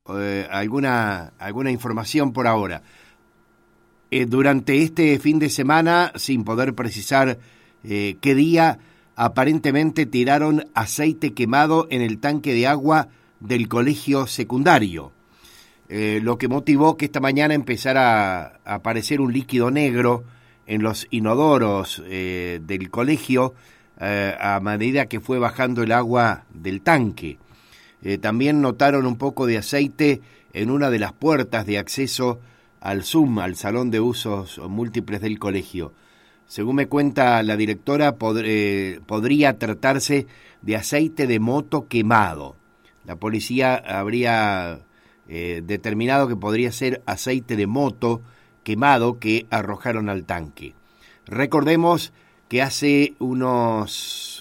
alguna información por ahora. Durante este fin de semana, sin poder precisar qué día, aparentemente tiraron aceite quemado en el tanque de agua del colegio secundario, lo que motivó que esta mañana empezara a aparecer un líquido negro en los inodoros del colegio a medida que fue bajando el agua del tanque. También notaron un poco de aceite en una de las puertas de acceso al SUM, al Salón de Usos Múltiples del colegio. Según me cuenta la directora, podría tratarse de aceite de moto quemado. La policía habría determinado que podría ser aceite de moto quemado que arrojaron al tanque. Recordemos que hace unos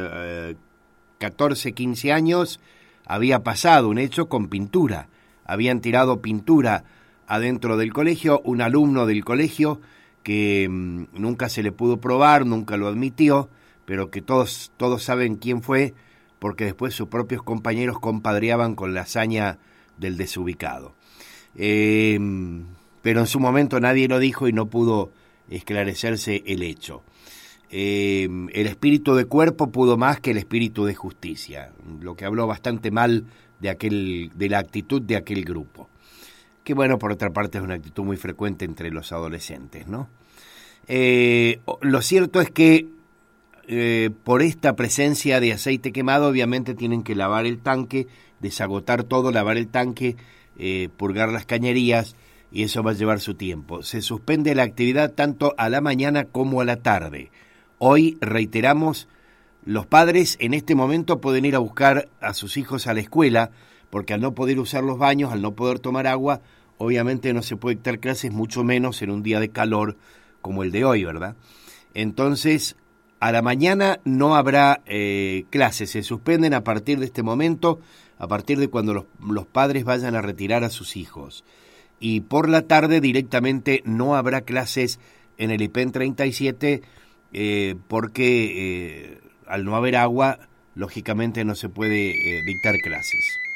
14, 15 años había pasado un hecho con pintura. Habían tirado pintura adentro del colegio, un alumno del colegio que nunca se le pudo probar, nunca lo admitió, pero que todos saben quién fue, porque después sus propios compañeros compadreaban con la hazaña del desubicado. Pero en su momento nadie lo dijo y no pudo esclarecerse el hecho. El espíritu de cuerpo pudo más que el espíritu de justicia, lo que habló bastante mal de la actitud de aquel grupo. Que bueno, por otra parte es una actitud muy frecuente entre los adolescentes, ¿no? Lo cierto es que por esta presencia de aceite quemado, obviamente tienen que lavar el tanque, desagotar todo, lavar el tanque, purgar las cañerías, y eso va a llevar su tiempo. Se suspende la actividad tanto a la mañana como a la tarde. Hoy, reiteramos, los padres en este momento pueden ir a buscar a sus hijos a la escuela, porque al no poder usar los baños, al no poder tomar agua, obviamente no se puede dictar clases, mucho menos en un día de calor como el de hoy, ¿verdad? Entonces, a la mañana no habrá clases, se suspenden a partir de este momento, a partir de cuando los padres vayan a retirar a sus hijos. Y por la tarde directamente no habrá clases en el IPEN 37 porque al no haber agua, lógicamente no se puede dictar clases.